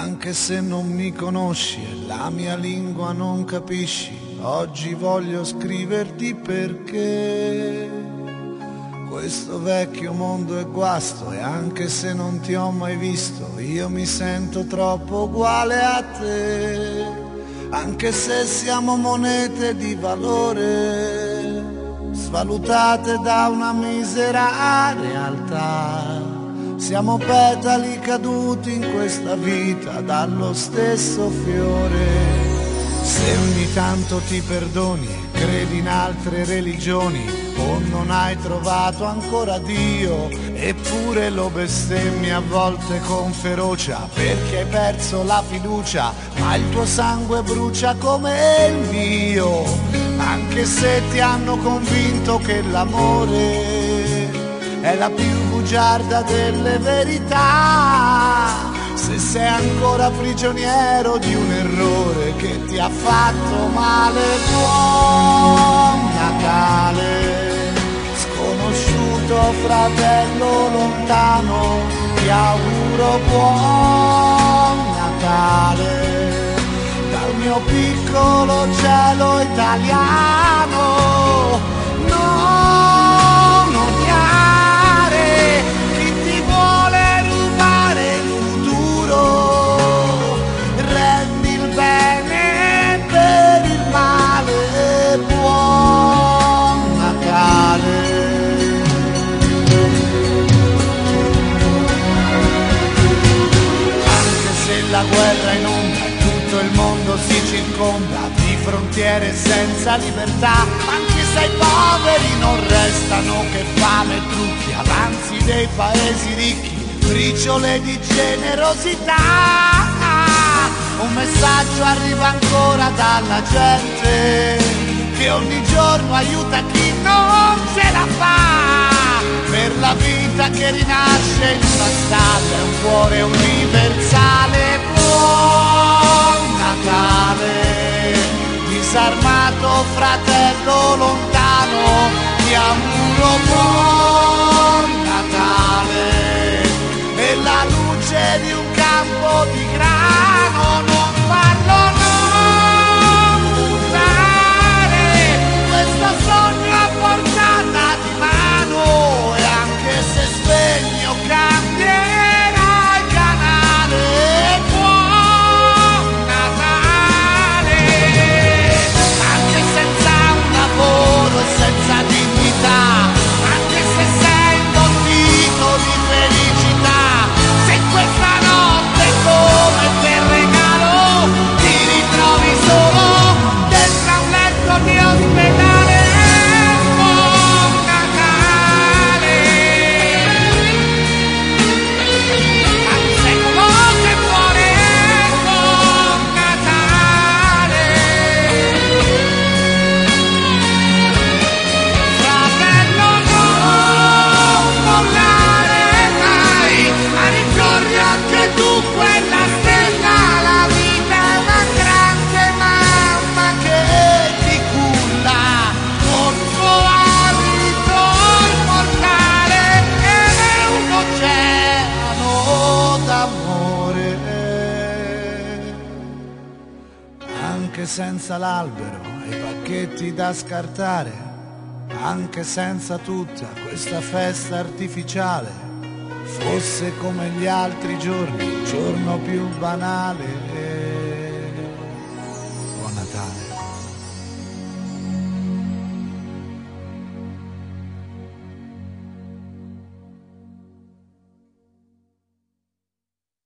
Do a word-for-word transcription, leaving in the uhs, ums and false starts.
Anche se non mi conosci e la mia lingua non capisci, oggi voglio scriverti perché questo vecchio mondo è guasto e anche se non ti ho mai visto, io mi sento troppo uguale a te. Anche se siamo monete di valore, svalutate da una misera realtà, siamo petali caduti in questa vita dallo stesso fiore. Se ogni tanto ti perdoni e credi in altre religioni o non hai trovato ancora Dio, eppure lo bestemmi a volte con ferocia perché hai perso la fiducia, ma il tuo sangue brucia come il mio. Anche se ti hanno convinto che l'amore è la più bugiarda delle verità, se sei ancora prigioniero di un errore che ti ha fatto male, buon Natale, sconosciuto fratello lontano, ti auguro buon Natale, dal mio piccolo cielo italiano. Non odiare chi ti vuole rubare il futuro, rendi il bene per il male, buon Natale. Anche se la guerra è in onda e tutto il mondo si circonda di frontiere senza libertà, anche se ai poveri non restano che fame e trucchi, avanzi dei paesi ricchi, briciole di generosità. Un messaggio arriva ancora dalla gente che ogni giorno aiuta chi non ce la fa, per la vita che rinasce in una strada, un cuore universale, buon Natale, disarmato fratello lontano, ti auguro buon Natale, e la luce di un campo di grano, non farlo, non buttare questo sogno a portata di mano, e anche se spegni o cambierai canale, buon Natale, anche senza un lavoro e senza dignità, anche se sei indottito di felicità, se questa notte come per regalo ti ritrovi solo dentro a un letto di ospedale, buon Natale, a un secolo che muore, buon Natale, fratello non mollare mai, ma ricordi anche tu quella stella, la vita è una grande mamma che ti culla con suo alito immortale, ed è un oceano d'amore. Anche senza l'albero e i pacchetti da scartare, anche senza tutta questa festa artificiale, fosse come gli altri giorni, il giorno più banale,